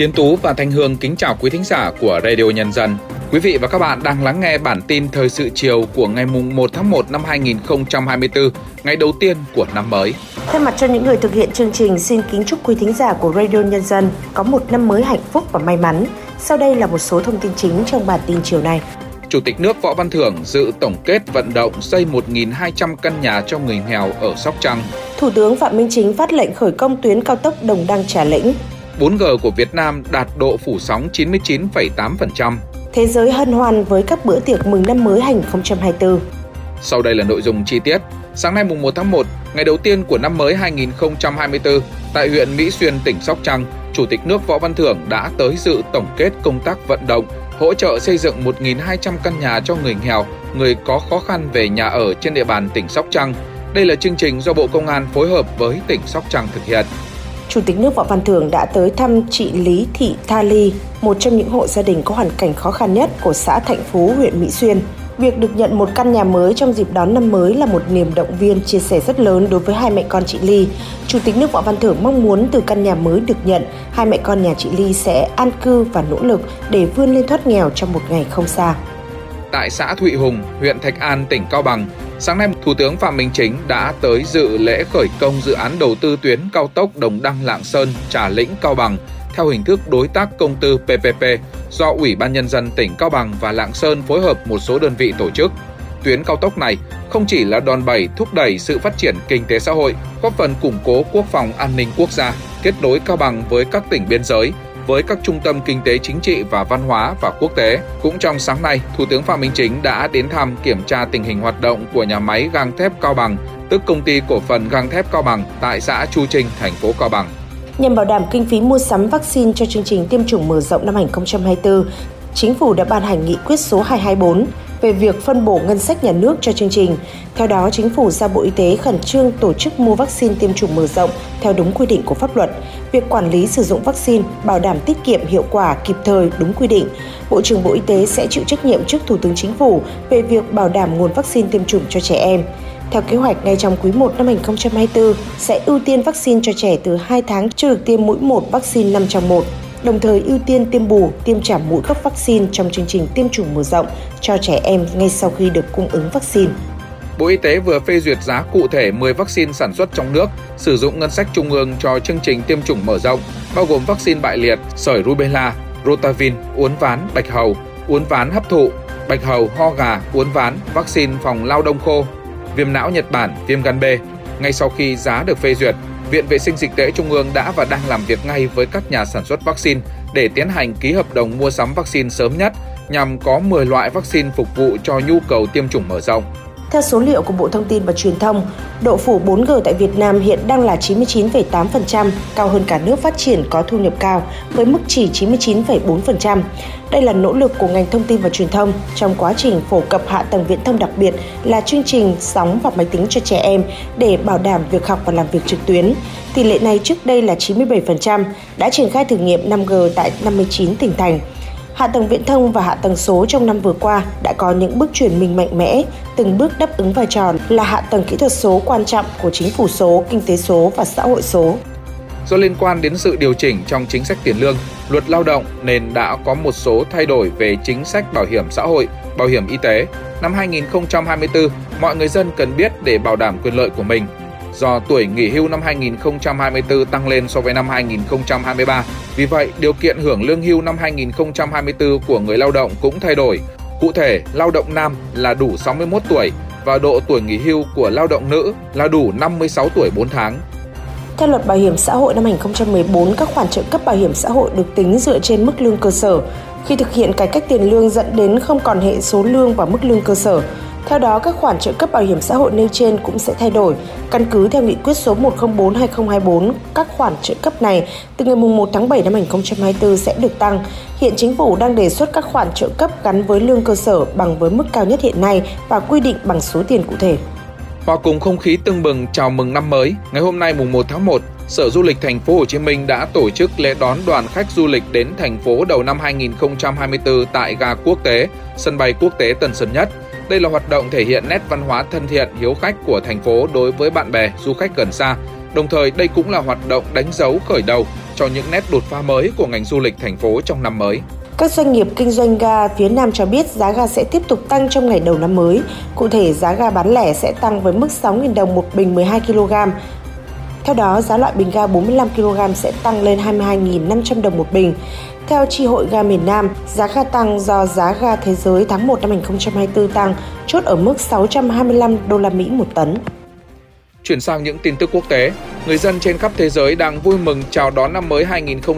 Tiến Tú và Thanh Hương kính chào quý thính giả của Radio Nhân dân. Quý vị và các bạn đang lắng nghe bản tin thời sự chiều của ngày 1 tháng 1 năm 2024, ngày đầu tiên của năm mới. Thay mặt cho những người thực hiện chương trình, xin kính chúc quý thính giả của Radio Nhân dân có một năm mới hạnh phúc và may mắn. Sau đây là một số thông tin chính trong bản tin chiều nay. Chủ tịch nước Võ Văn Thưởng dự tổng kết vận động xây 1.200 căn nhà cho người nghèo ở Sóc Trăng. Thủ tướng Phạm Minh Chính phát lệnh khởi công tuyến cao tốc Đồng Đăng - Trà Lĩnh. 4G của Việt Nam đạt độ phủ sóng 99,8%. Thế giới hân hoan với các bữa tiệc mừng năm mới 2024. Sau đây là nội dung chi tiết. Sáng nay 1 tháng 1, ngày đầu tiên của năm mới 2024, tại huyện Mỹ Xuyên, tỉnh Sóc Trăng, Chủ tịch nước Võ Văn Thưởng đã tới dự tổng kết công tác vận động, hỗ trợ xây dựng 1.200 căn nhà cho người nghèo, người có khó khăn về nhà ở trên địa bàn tỉnh Sóc Trăng. Đây là chương trình do Bộ Công an phối hợp với tỉnh Sóc Trăng thực hiện. Chủ tịch nước Võ Văn Thưởng đã tới thăm chị Lý Thị Tha Ly, một trong những hộ gia đình có hoàn cảnh khó khăn nhất của xã Thạnh Phú, huyện Mỹ Xuyên. Việc được nhận một căn nhà mới trong dịp đón năm mới là một niềm động viên, chia sẻ rất lớn đối với hai mẹ con chị Ly. Chủ tịch nước Võ Văn Thưởng mong muốn từ căn nhà mới được nhận, hai mẹ con nhà chị Ly sẽ an cư và nỗ lực để vươn lên thoát nghèo trong một ngày không xa. Tại xã Thụy Hùng, huyện Thạch An, tỉnh Cao Bằng, sáng nay Thủ tướng Phạm Minh Chính đã tới dự lễ khởi công dự án đầu tư tuyến cao tốc Đồng Đăng - Lạng Sơn - Trà Lĩnh - Cao Bằng theo hình thức đối tác công tư PPP do Ủy ban Nhân dân tỉnh Cao Bằng và Lạng Sơn phối hợp một số đơn vị tổ chức. Tuyến cao tốc này không chỉ là đòn bẩy thúc đẩy sự phát triển kinh tế xã hội, góp phần củng cố quốc phòng an ninh quốc gia, kết nối Cao Bằng với các tỉnh biên giới, với các trung tâm kinh tế chính trị và văn hóa và quốc tế. Cũng trong sáng nay, Thủ tướng Phạm Minh Chính đã đến thăm kiểm tra tình hình hoạt động của nhà máy gang thép Cao Bằng, tức Công ty Cổ phần Gang thép Cao Bằng tại xã Chu Trinh, thành phố Cao Bằng. Nhằm bảo đảm kinh phí mua sắm vaccine cho chương trình tiêm chủng mở rộng năm 2024, Chính phủ đã ban hành nghị quyết số 224 về việc phân bổ ngân sách nhà nước cho chương trình. Theo đó, Chính phủ giao Bộ Y tế khẩn trương tổ chức mua vaccine tiêm chủng mở rộng theo đúng quy định của pháp luật. Việc quản lý sử dụng vaccine bảo đảm tiết kiệm, hiệu quả, kịp thời, đúng quy định. Bộ trưởng Bộ Y tế sẽ chịu trách nhiệm trước Thủ tướng Chính phủ về việc bảo đảm nguồn vaccine tiêm chủng cho trẻ em. Theo kế hoạch, ngay trong quý 1 năm 2024 sẽ ưu tiên vaccine cho trẻ từ 2 tháng chưa được tiêm mũi 1 vaccine 5 trong 1. Đồng thời ưu tiên tiêm bù, tiêm trả mũi các vaccine trong chương trình tiêm chủng mở rộng cho trẻ em ngay sau khi được cung ứng vaccine. Bộ Y tế vừa phê duyệt giá cụ thể 10 vaccine sản xuất trong nước, sử dụng ngân sách trung ương cho chương trình tiêm chủng mở rộng, bao gồm vaccine bại liệt, sởi rubella, rotavin, uốn ván, bạch hầu, uốn ván hấp thụ, bạch hầu, ho gà, uốn ván, vaccine phòng lao đông khô, viêm não Nhật Bản, viêm gan B. Ngay sau khi giá được phê duyệt, Viện Vệ sinh Dịch tễ Trung ương đã và đang làm việc ngay với các nhà sản xuất vaccine để tiến hành ký hợp đồng mua sắm vaccine sớm nhất nhằm có 10 loại vaccine phục vụ cho nhu cầu tiêm chủng mở rộng. Theo số liệu của Bộ Thông tin và Truyền thông, độ phủ 4G tại Việt Nam hiện đang là 99,8%, cao hơn cả nước phát triển có thu nhập cao với mức chỉ 99,4%. Đây là nỗ lực của ngành thông tin và truyền thông trong quá trình phổ cập hạ tầng viễn thông, đặc biệt là chương trình sóng và máy tính cho trẻ em để bảo đảm việc học và làm việc trực tuyến. Tỷ lệ này trước đây là 97%, đã triển khai thử nghiệm 5G tại 59 tỉnh thành. Hạ tầng viễn thông và hạ tầng số trong năm vừa qua đã có những bước chuyển mình mạnh mẽ, từng bước đáp ứng vai trò là hạ tầng kỹ thuật số quan trọng của chính phủ số, kinh tế số và xã hội số. Do liên quan đến sự điều chỉnh trong chính sách tiền lương, luật lao động nên đã có một số thay đổi về chính sách bảo hiểm xã hội, bảo hiểm y tế. Năm 2024, mọi người dân cần biết để bảo đảm quyền lợi của mình. Do tuổi nghỉ hưu năm 2024 tăng lên so với năm 2023, vì vậy điều kiện hưởng lương hưu năm 2024 của người lao động cũng thay đổi. Cụ thể, lao động nam là đủ 61 tuổi và độ tuổi nghỉ hưu của lao động nữ là đủ 56 tuổi 4 tháng. Theo luật bảo hiểm xã hội năm 2014, các khoản trợ cấp bảo hiểm xã hội được tính dựa trên mức lương cơ sở. Khi thực hiện cải cách tiền lương dẫn đến không còn hệ số lương và mức lương cơ sở. Theo đó, các khoản trợ cấp bảo hiểm xã hội nêu trên cũng sẽ thay đổi. Căn cứ theo nghị quyết số 104/2024, các khoản trợ cấp này từ ngày 1 tháng 7 năm 2024 sẽ được tăng. Hiện Chính phủ đang đề xuất các khoản trợ cấp gắn với lương cơ sở bằng với mức cao nhất hiện nay và quy định bằng số tiền cụ thể. Hòa cùng không khí tưng bừng chào mừng năm mới, ngày hôm nay mùng 1 tháng 1, Sở Du lịch Thành phố Hồ Chí Minh đã tổ chức lễ đón đoàn khách du lịch đến thành phố đầu năm 2024 tại ga quốc tế, sân bay quốc tế Tân Sơn Nhất. Đây là hoạt động thể hiện nét văn hóa thân thiện, hiếu khách của thành phố đối với bạn bè, du khách gần xa, Đồng thời, đây cũng là hoạt động đánh dấu khởi đầu cho những nét đột phá mới của ngành du lịch thành phố trong năm mới. Các doanh nghiệp kinh doanh ga phía Nam cho biết giá ga sẽ tiếp tục tăng trong ngày đầu năm mới. Cụ thể, giá ga bán lẻ sẽ tăng với mức 6.000 đồng một bình 12 kg. Theo đó, giá loại bình ga 45 kg sẽ tăng lên 22.500 đồng một bình. Theo Chi hội ga miền Nam, giá ga tăng do giá ga thế giới tháng 1 năm 2024 tăng, chốt ở mức 625 đô la Mỹ một tấn. Chuyển sang những tin tức quốc tế, người dân trên khắp thế giới đang vui mừng chào đón năm mới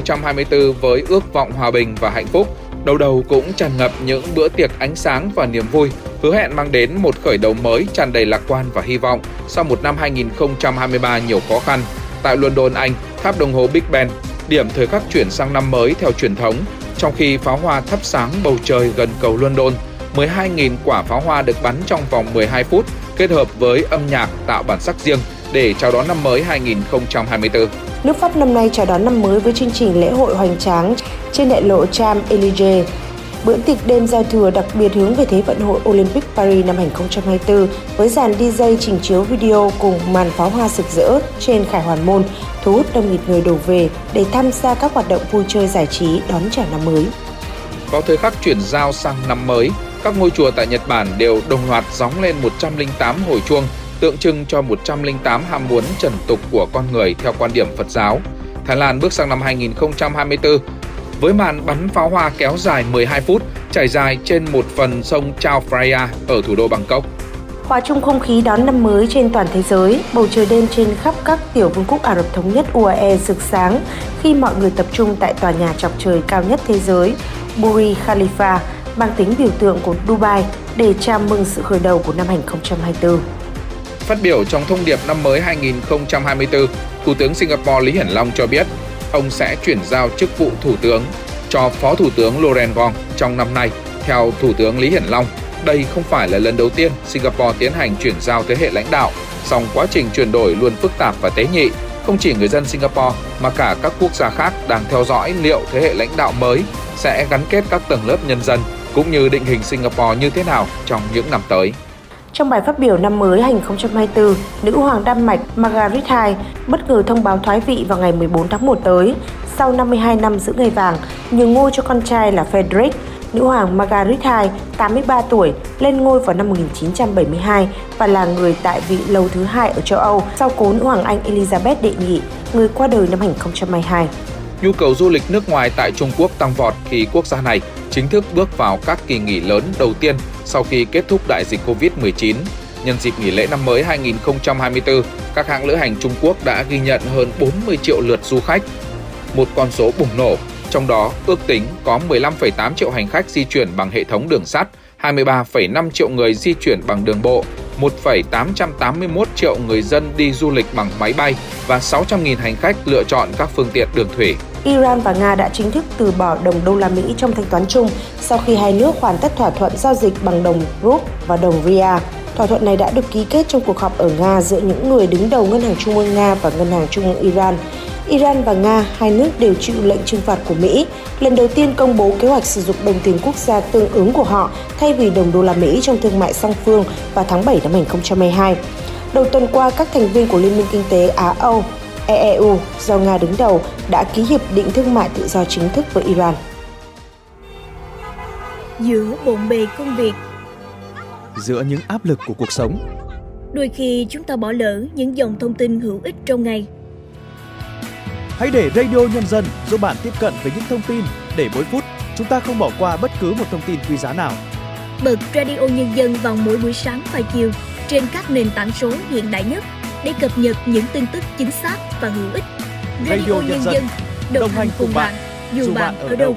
2024 với ước vọng hòa bình và hạnh phúc. Đầu đầu cũng tràn ngập những bữa tiệc ánh sáng và niềm vui, hứa hẹn mang đến một khởi đầu mới tràn đầy lạc quan và hy vọng sau một năm 2023 nhiều khó khăn. Tại London, Anh, tháp đồng hồ Big Ben, điểm thời khắc chuyển sang năm mới theo truyền thống, trong khi pháo hoa thắp sáng bầu trời gần cầu London, 12.000 quả pháo hoa được bắn trong vòng 12 phút, kết hợp với âm nhạc tạo bản sắc riêng để chào đón năm mới 2024. Nước Pháp năm nay chào đón năm mới với chương trình lễ hội hoành tráng trên đại lộ Champs-Élysées. Bữa tiệc đêm giao thừa đặc biệt hướng về Thế vận hội Olympic Paris năm 2024 với dàn DJ trình chiếu video cùng màn pháo hoa rực rỡ trên Khải Hoàn Môn, thu hút đông nghịt người đổ về để tham gia các hoạt động vui chơi giải trí đón chào năm mới. Vào thời khắc chuyển giao sang năm mới, các ngôi chùa tại Nhật Bản đều đồng loạt gióng lên 108 hồi chuông, tượng trưng cho 108 ham muốn trần tục của con người theo quan điểm Phật giáo. Thái Lan bước sang năm 2024 với màn bắn pháo hoa kéo dài 12 phút, trải dài trên một phần sông Chao Phraya ở thủ đô Bangkok. Hòa chung không khí đón năm mới trên toàn thế giới, bầu trời đêm trên khắp các tiểu vương quốc Ả Rập Thống Nhất UAE rực sáng khi mọi người tập trung tại tòa nhà chọc trời cao nhất thế giới, Burj Khalifa, mang tính biểu tượng của Dubai để chào mừng sự khởi đầu của năm 2024. Phát biểu trong thông điệp năm mới 2024, Thủ tướng Singapore Lý Hiển Long cho biết ông sẽ chuyển giao chức vụ Thủ tướng cho Phó Thủ tướng Loren Wong trong năm nay. Theo Thủ tướng Lý Hiển Long, đây không phải là lần đầu tiên Singapore tiến hành chuyển giao thế hệ lãnh đạo, song quá trình chuyển đổi luôn phức tạp và tế nhị. Không chỉ người dân Singapore mà cả các quốc gia khác đang theo dõi liệu thế hệ lãnh đạo mới sẽ gắn kết các tầng lớp nhân dân cũng như định hình Singapore như thế nào trong những năm tới. Trong bài phát biểu năm mới 2024, nữ hoàng Đan Mạch Margaret II bất ngờ thông báo thoái vị vào ngày 14 tháng 1 tới. Sau 52 năm giữ ngai vàng, nhường ngôi cho con trai là Frederick. Nữ hoàng Margaret II, 83 tuổi, lên ngôi vào năm 1972 và là người tại vị lâu thứ hai ở châu Âu sau cố nữ hoàng Anh Elizabeth đệ nhị, người qua đời năm 2022. Nhu cầu du lịch nước ngoài tại Trung Quốc tăng vọt khi quốc gia này chính thức bước vào các kỳ nghỉ lớn đầu tiên sau khi kết thúc đại dịch Covid-19. Nhân dịp nghỉ lễ năm mới 2024, các hãng lữ hành Trung Quốc đã ghi nhận hơn 40 triệu lượt du khách, một con số bùng nổ. Trong đó, ước tính có 15,8 triệu hành khách di chuyển bằng hệ thống đường sắt, 23,5 triệu người di chuyển bằng đường bộ, 1,881 triệu người dân đi du lịch bằng máy bay và 600.000 hành khách lựa chọn các phương tiện đường thủy. Iran và Nga đã chính thức từ bỏ đồng đô la Mỹ trong thanh toán chung sau khi hai nước hoàn tất thỏa thuận giao dịch bằng đồng rúp và đồng rial. Thỏa thuận này đã được ký kết trong cuộc họp ở Nga giữa những người đứng đầu Ngân hàng Trung ương Nga và Ngân hàng Trung ương Iran. Iran và Nga, hai nước đều chịu lệnh trừng phạt của Mỹ, lần đầu tiên công bố kế hoạch sử dụng đồng tiền quốc gia tương ứng của họ thay vì đồng đô la Mỹ trong thương mại song phương vào tháng 7 năm 2022. Đầu tuần qua, các thành viên của Liên minh Kinh tế Á-Âu, EEU do Nga đứng đầu đã ký hiệp định thương mại tự do chính thức với Iran. Giữa bộn bề công việc, giữa những áp lực của cuộc sống, đôi khi chúng ta bỏ lỡ những dòng thông tin hữu ích trong ngày. Hãy để Radio Nhân dân giúp bạn tiếp cận với những thông tin để mỗi phút chúng ta không bỏ qua bất cứ một thông tin quý giá nào. Bật Radio Nhân dân vào mỗi buổi sáng và chiều trên các nền tảng số hiện đại nhất để cập nhật những tin tức chính xác và hữu ích. Radio Nhân dân đồng hành cùng bạn dù bạn ở đâu.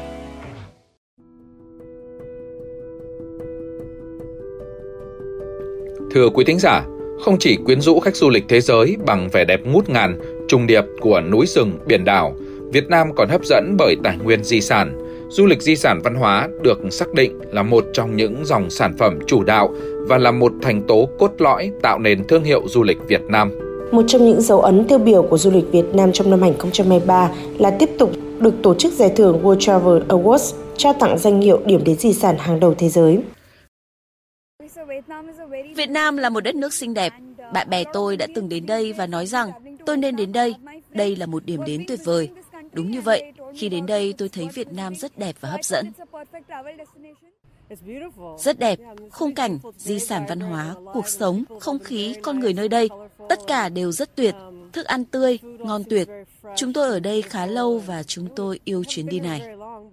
Thưa quý thính giả, không chỉ quyến rũ khách du lịch thế giới bằng vẻ đẹp ngút ngàn, trùng điệp của núi rừng, biển đảo, Việt Nam còn hấp dẫn bởi tài nguyên di sản. Du lịch di sản văn hóa được xác định là một trong những dòng sản phẩm chủ đạo và là một thành tố cốt lõi tạo nên thương hiệu du lịch Việt Nam. Một trong những dấu ấn tiêu biểu của du lịch Việt Nam trong năm 2023 là tiếp tục được tổ chức giải thưởng World Travel Awards trao tặng danh hiệu điểm đến di sản hàng đầu thế giới. Việt Nam là một đất nước xinh đẹp. Bạn bè tôi đã từng đến đây và nói rằng Tôi nên đến đây. Đây là một điểm đến tuyệt vời. Đúng như vậy, khi đến đây tôi thấy Việt Nam rất đẹp và hấp dẫn. Rất đẹp, khung cảnh, di sản văn hóa, cuộc sống, không khí, con người nơi đây, tất cả đều rất tuyệt, thức ăn tươi, ngon tuyệt. Chúng tôi ở đây khá lâu và chúng tôi yêu chuyến đi này.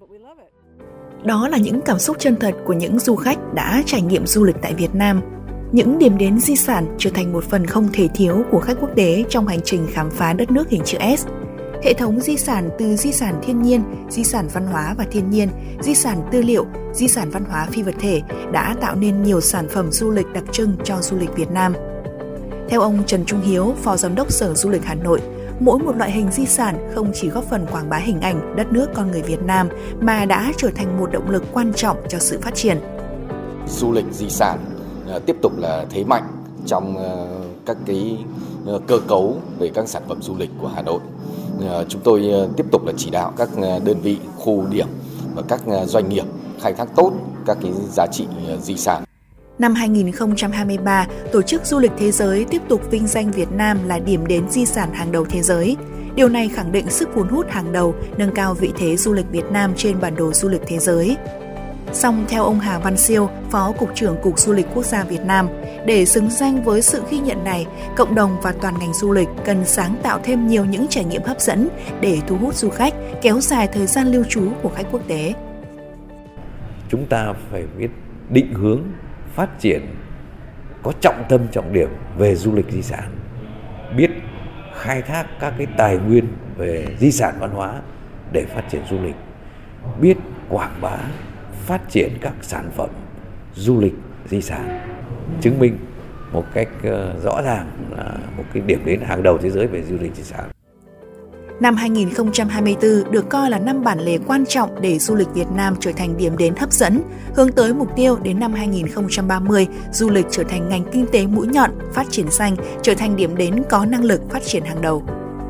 Đó là những cảm xúc chân thật của những du khách đã trải nghiệm du lịch tại Việt Nam. Những điểm đến di sản trở thành một phần không thể thiếu của khách quốc tế trong hành trình khám phá đất nước hình chữ S. Hệ thống di sản từ di sản thiên nhiên, di sản văn hóa và thiên nhiên, di sản tư liệu, di sản văn hóa phi vật thể đã tạo nên nhiều sản phẩm du lịch đặc trưng cho du lịch Việt Nam. Theo ông Trần Trung Hiếu, Phó Giám đốc Sở Du lịch Hà Nội, mỗi một loại hình di sản không chỉ góp phần quảng bá hình ảnh đất nước con người Việt Nam mà đã trở thành một động lực quan trọng cho sự phát triển. Du lịch di sản tiếp tục là thế mạnh trong các cái cơ cấu về các sản phẩm du lịch của Hà Nội. Chúng tôi tiếp tục là chỉ đạo các đơn vị, khu điểm và các doanh nghiệp khai thác tốt các cái giá trị di sản. Năm 2023, Tổ chức Du lịch Thế giới tiếp tục vinh danh Việt Nam là điểm đến di sản hàng đầu thế giới. Điều này khẳng định sức cuốn hút hàng đầu, nâng cao vị thế du lịch Việt Nam trên bản đồ du lịch thế giới. Song theo ông Hà Văn Siêu, Phó Cục trưởng Cục Du lịch Quốc gia Việt Nam, để xứng danh với sự ghi nhận này, cộng đồng và toàn ngành du lịch cần sáng tạo thêm nhiều những trải nghiệm hấp dẫn để thu hút du khách, kéo dài thời gian lưu trú của khách quốc tế. Chúng ta phải biết định hướng, phát triển, có trọng tâm trọng điểm về du lịch di sản, biết khai thác các cái tài nguyên về di sản văn hóa để phát triển du lịch, biết quảng bá, phát triển các sản phẩm du lịch di sản, chứng minh một cách rõ ràng là một cái điểm đến hàng đầu thế giới về du lịch di sản. Năm 2024 được coi là năm bản lề quan trọng để du lịch Việt Nam trở thành điểm đến hấp dẫn, hướng tới mục tiêu đến năm 2030, du lịch trở thành ngành kinh tế mũi nhọn, phát triển xanh, trở thành điểm đến có năng lực phát triển hàng đầu.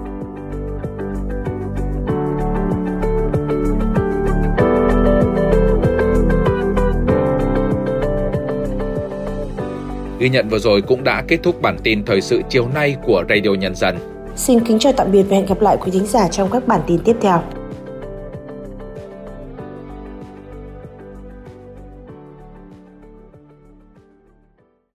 Ghi nhận vừa rồi cũng đã kết thúc bản tin thời sự chiều nay của Radio Nhân dân. Xin kính chào tạm biệt và hẹn gặp lại quý thính giả trong các bản tin tiếp theo.